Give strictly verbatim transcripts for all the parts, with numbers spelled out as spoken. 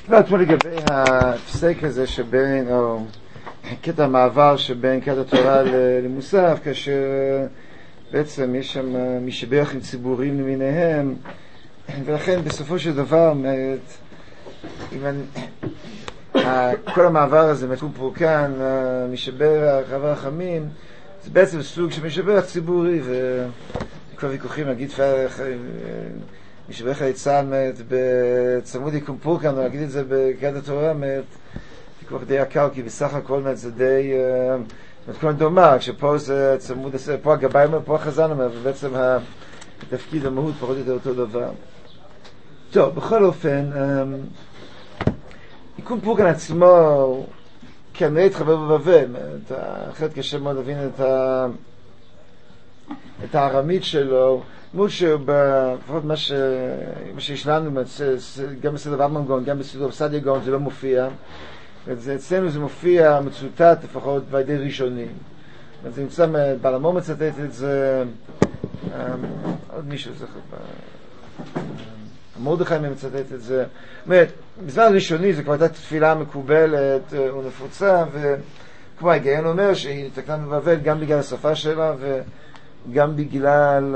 לא, אתמול לגבי הפסק הזה שבין, או קטע המעבר שבין קטע תורה למוסף, כאשר בעצם יש שם משבחים ציבוריים למיניהם, ולכן בסופו של דבר, אם אני, כל המעבר הזה מתקום פה כאן, משבר הרחמים, זה בעצם סוג של משבר ציבורי, וכל ויכוחים, נגיד, משבר חייצן בצמוד יקום פה כאן, או להגיד את זה בקטע תורה, ויכוח די יקר, כי בסך הכל זה די מתכון דומה, כשפה זה צמוד, פה הגבאי אומר, פה החזן אומר, ובעצם התפקיד המהות פחות או יותר אותו דבר. טוב, בכל אופן, יקום פה כאן עצמו כנראה התחבר בבבל, אחרת קשה מאוד להבין את ה... את הארמית שלו, מול שבפחות מה, ש... מה שיש לנו, גם בסדר ארמנגון, גם בסדר סעדיה גאון, זה לא מופיע. אצלנו זה מופיע מצוטט לפחות בידי ראשונים. זה נמצא, בעל המור מצטט את זה, עוד מישהו זוכר, מרדכי מצטט את זה. זאת אומרת, בזמן הראשוני זה כבר הייתה תפילה מקובלת ונפוצה, וכמו ההיגיון אומר שהיא תקנה בבבל גם בגלל השפה שלה וגם בגלל...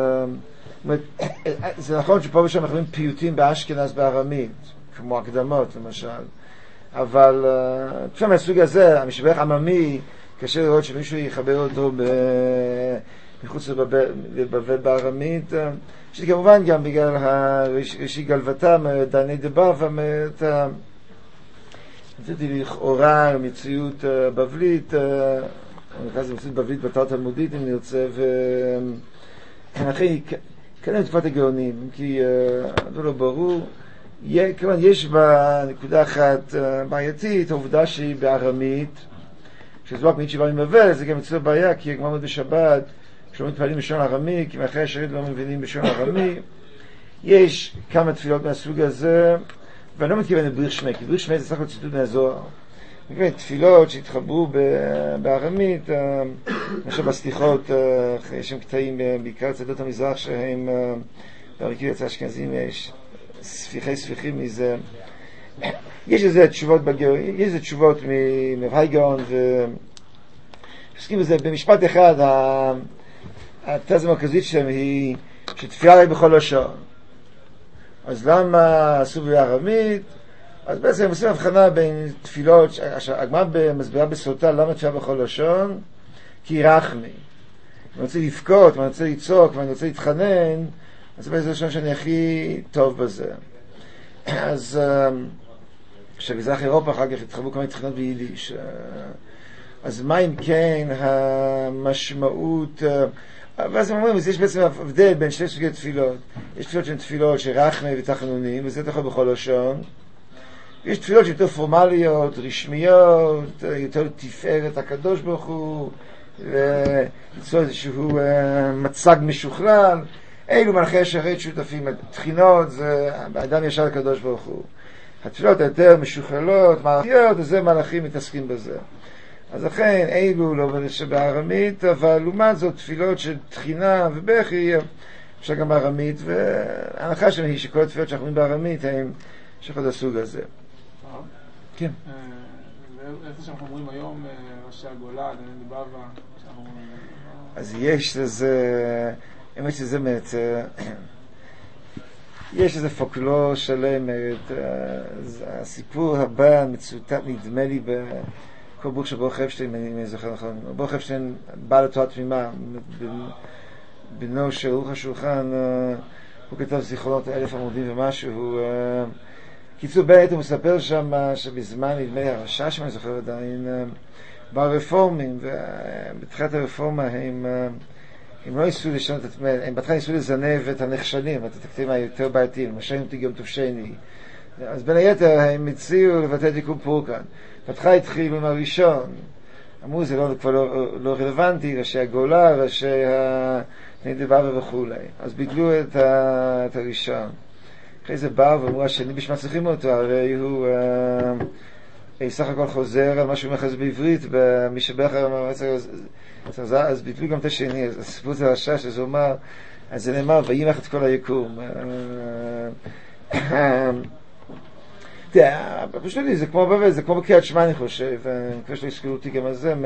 זה נכון שפה ושם אנחנו רואים פיוטים באשכנז בארמית, כמו הקדמות למשל, אבל שם מהסוג הזה, המשבח עממי, קשה לראות שמישהו יחבר אותו מחוץ לבבל בארמית, שזה כמובן גם בגלל הראשי גלוותם, דני דבאבה, נתתי לכאורה מציאות בבלית, נכנס למציאות בבלית בתר תלמודית אם נרצה, ואחרי כאלה תקופת הגאונים, כי זה לא ברור, כמובן יש בנקודה אחת בעייתית, העובדה שהיא בארמית, כשזו רק מי שבא מבבל, זה גם אצלו בעיה, כי כמו מאוד בשבת, כשלא מתפעלים בשון ארמי, כי מאחרי השרת לא מבינים בשון ארמי. יש כמה תפילות מהסוג הזה, ואני לא מתכוון לבריך שמי, כי בריך שמי זה סך הכל ציטוט מהזוהר. מכיוון תפילות שהתחברו בארמית, למשל בסליחות, יש שם קטעים בעיקר צדות המזרח שהם, בארמיקי יצא אשכנזים, יש ספיחי ספיחים מזה. יש איזה תשובות בגאון, יש איזה תשובות ממבהי גאון, ועוסקים בזה במשפט אחד, התזה המרכזית שלהם היא שתפילה רק בכל לשון. אז למה עשו בארמית? אז בעצם הם עושים הבחנה בין תפילות, הגמרא מסבירה בסוטה למה תפילה בכל לשון? כי רחמי. אם אני רוצה לבכות, אם אני רוצה לצעוק, אם אני רוצה להתחנן, אז זה בעצם לשון שאני הכי טוב בזה. אז כשבמזרח אירופה אחר כך התחברו כמה תחינות ביידיש. אז מה אם כן המשמעות... ואז הם אומרים, יש בעצם הבדל בין שתי סוגי תפילות. יש תפילות שהן תפילות שרחמי ותחנונים, וזה תוכל בכל לשון. יש תפילות שהן יותר פורמליות, רשמיות, יותר תפארת הקדוש ברוך הוא, וליצור איזשהו מצג משוכלל. אלו מלכי השרת שותפים, תחינות, זה האדם ישר הקדוש ברוך הוא. התפילות היותר משוכללות, מערכיות, אז זה מלאכים מתעסקים בזה. אז לכן, אלו לא שבארמית, אבל לעומת זאת, תפילות של תחינה ובכי, אפשר גם בארמית, וההנחה שלנו היא שכל התפילות שאנחנו אומרים בארמית, הם שכל הסוג הזה. כן. איזה שאנחנו אומרים היום, ראשי הגולה, דני דבאבה, אז יש לזה, האמת שזה באמת, יש איזה פולקלור שלם, הסיפור הבא מצוטט נדמה לי בכל ברוך של ברוך אפשטיין, אני זוכר נכון, ברוך אפשטיין בא לתורה תמימה, בנו של ערוך השולחן, הוא כתב זיכרונות אלף עמודים ומשהו, קיצור בעת הוא מספר שם שבזמן נדמה לי הרשע שם, אני זוכר עדיין, ברפורמים, ובתחילת הרפורמה הם הם לא ניסו לשנות את עצמם, הם בהתחלה ניסו לזנב את הנכשלים, את התקציבים היותר בעייתיים, למשל אותי גם טוב שני. אז בין היתר הם הציעו לבטא את יקום פורקן. בהתחלה התחילו עם הראשון, אמרו זה לא, כבר לא, לא רלוונטי, ראשי הגולה, ראשי הנדבאבה וכו'. אז ביטלו את, ה, את הראשון. אחרי זה באו ואמרו השני בשביל מצליחים אותו, הרי הוא אה, סך הכל חוזר על מה שהוא מחז בעברית, במשבח אז ביטלו גם את השני, אז הסיפור זה הרשע שזה אומר, אז זה נאמר, וימח את כל היקום. פשוט לי, זה כמו בבית, זה כמו בקריאת שמע אני חושב, אני חושב שלא יזכרו אותי גם על זה,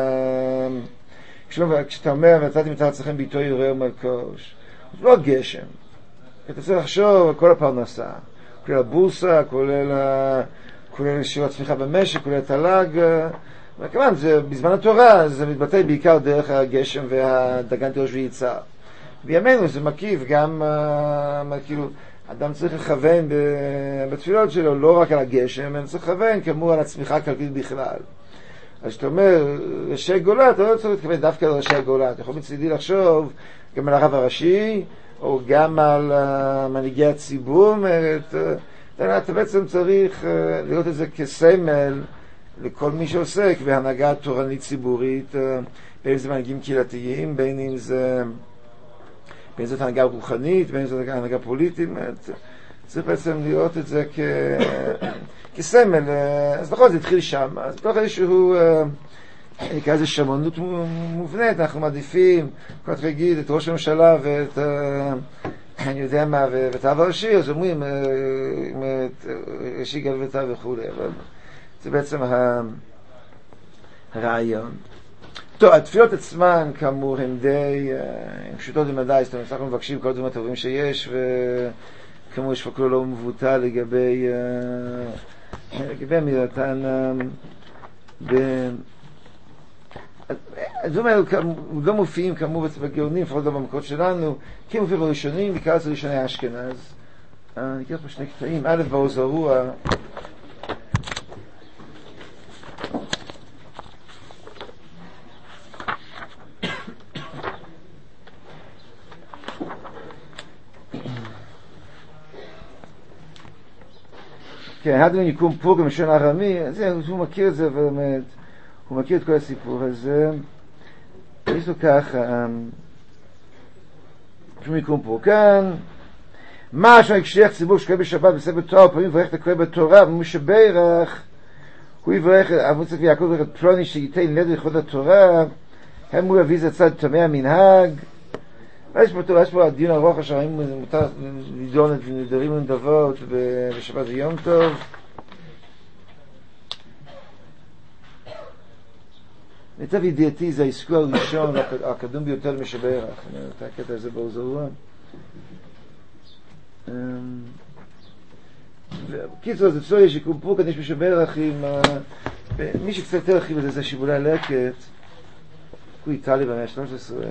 כשאתה אומר, ונתתי מתחת אצלכם ביתו יראה ומלקוש, זה לא גשם, אתה צריך לחשוב על כל הפרנסה, כולל הבורסה, כולל שיעור הצמיחה במשק, כולל התל"ג, וכמובן, בזמן התורה זה מתבטא בעיקר דרך הגשם והדגן תירוש וייצר. בימינו זה מקיף גם, כאילו, אדם צריך לכוון בתפילות שלו לא רק על הגשם, אלא צריך לכוון כמו על הצמיחה הכלכלית בכלל. אז שאתה אומר, ראשי גולה, אתה לא צריך לכוון דווקא על ראשי הגולה, אתה יכול מצדי לחשוב גם על הרב הראשי, או גם על מנהיגי הציבור, אתה בעצם צריך לראות את זה כסמל לכל מי שעוסק בהנהגה תורנית ציבורית, בין אם זה מנהיגים קהילתיים, בין אם זה בין זאת הנהגה רוחנית, בין זאת הנהגה פוליטית, צריך בעצם לראות את זה כ... כסמל. אז נכון, זה התחיל שם. אז בתוך איזשהו, נקרא איזו שמרנות מובנית, אנחנו מעדיפים, כל כך להגיד, את ראש הממשלה ואת, אני יודע מה, ואת האב הראשי, אז אומרים, ראשי גלוותה וכו'. אבל זה בעצם הרעיון. טוב, התפילות עצמן, כאמור, הן די, הן פשוטות למדי, זאת אומרת, אנחנו מבקשים כל הדברים הטובים שיש, וכאמור, יש פקולו לא מבוטל לגבי, לגבי המילתן, הדברים האלו לא מופיעים, כאמור, בגאונים, לפחות לא במקורות שלנו, כי הם מופיעים בראשונים, בעיקר זה ראשוני אשכנז. אני אקרא פה שני קטעים, א' בעוז הרוח, כן, הדמן יקום פה גם משון ארמי, הוא מכיר את זה, באמת, הוא מכיר את כל הסיפור הזה. יש לו ככה, שום יקום פה כאן, מה שם יקשליח ציבור שקורא בשבת בספר תורה, ופעמים יברך את הקורא בתורה, ומשברך, הוא יברך, אבו צפי יעקב יברך את פלוני שייתן נדר לכבוד התורה, הם הוא יביא זה צד תמי המנהג. יש פה, יש פה הדיון ארוך אשר האם מותר לדון את נדרים ונדבות בשבת ויום טוב. למיטב ידיעתי זה העסקו הראשון הקדום ביותר למשברך, את הקטע הזה בעוז הרוח. בקיצור, זה צור יש יקום פה, כאן יש משברך עם מי שקצת יותר הרחיב את זה, זה שיבולי הלקט, הוא איטלי במאה ה-שלוש עשרה.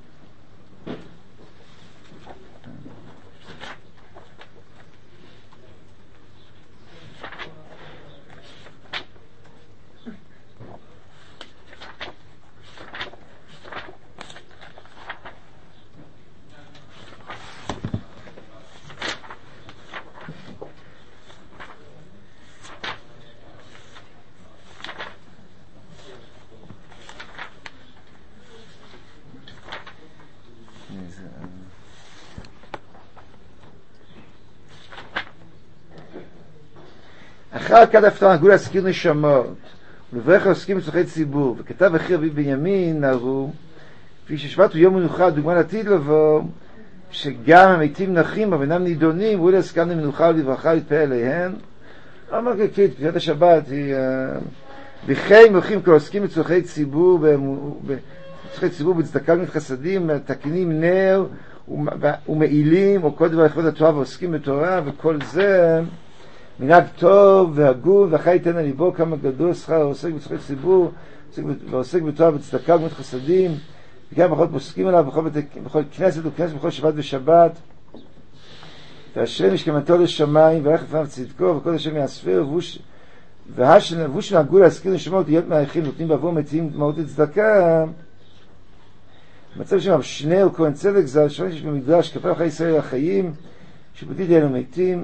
אחר כד הפתר נגעו להזכיר נשמות ולברך העוסקים בצורכי ציבור, וכתב אחי רבי בנימין נערו כפי ששבת הוא יום מנוחה דוגמה לעתיד לבוא, שגם המתים נחים אבל אינם נידונים ואולי עסקם למנוחה ולברכה להתפעל עליהם. אמר ככית, פתיחת השבת היא וכן הולכים כל עוסקים בצורכי ציבור בצורכי ציבור בצדקה ובחסדים, תקנים נר ומעילים או כל דבר לכבוד התורה ועוסקים בתורה, וכל זה מנהג טוב והגון, ואחרי ייתן על ליבו כמה גדול שכר העוסק בצורכי ציבור ועוסק בתורה בצדקה ובגמילות חסדים, וגם בכל פוסקים עליו בכל, בכל כנסת וכנסת בכל שבת ושבת, ואשרי משכמתו לשמיים ואיך לפניו צדקו וכל השם יאספר, והוא שנהגו להזכיר נשמות להיות מעריכים נותנים בעבור מתים דמעות לצדקה. מצב שם שני או כהן צדק ז"ל שומעים שיש במדרש כפה אחרי ישראל החיים שבודית אלו מתים.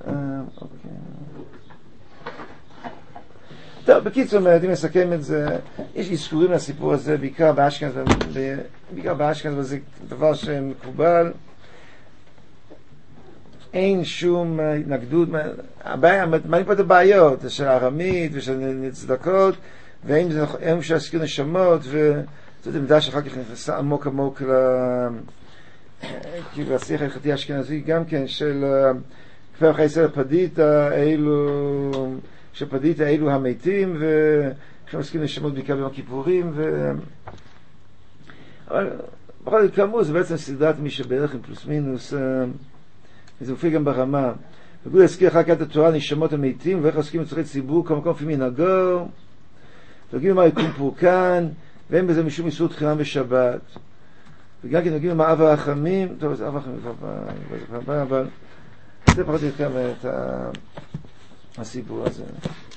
טוב, בקיצור, אם נסכם את זה, יש איסורים לסיפור הזה, בעיקר באשכנז, בעיקר באשכנז, וזה דבר שמקובל. אין שום התנגדות. הבעיה, מעלים פה את הבעיות של הארמית ושל צדקות, ואין אפשר להזכיר נשמות, וזאת עמדה שאחר כך נכנסה עמוק עמוק כאילו השיח ההלכתי האשכנזי גם כן של כפר חייסר פדיטה, אלו, שפדיטה אלו המתים, וכשהם עוסקים לשמות בעיקר ביום הכיפורים, ו... אבל בכל זאת כאמור, זה בעצם סדרת מי שבערך עם פלוס מינוס, וזה מופיע גם ברמה. וגוד להזכיר אחר כך את התורה, נשמות המתים, ואיך עוסקים לצורכי ציבור, כמה מקום לפי מנהגו, ונוגעים במה יקום פורקן, ואין בזה משום איסור תחילה בשבת. וגם כן נוגעים במה אב הרחמים, טוב, זה אב הרחמים כבר בא, אבל זה פחות או יותר את הסיפור הזה.